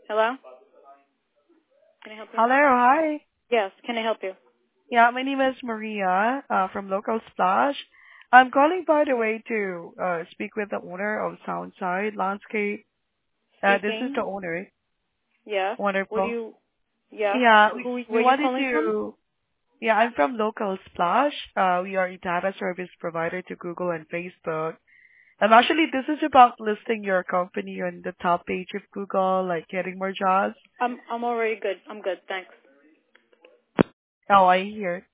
Hello? Can I help you? Hello, hi. Yes, can I help you? Yeah, my name is Maria from Local Splash. I'm calling, by the way, to speak with the owner of Soundside Landscape. This is the Speaking. owner. Yes. What do Wonderful. you, yes. Yeah, we Where are you wanted calling from? to. Yeah, I'm from Local Splash. We are a data service provider to Google and Facebook. Actually, this is about listing your company on the top page of Google, like getting more jobs. I'm already good. I'm good, thanks. Oh, I hear.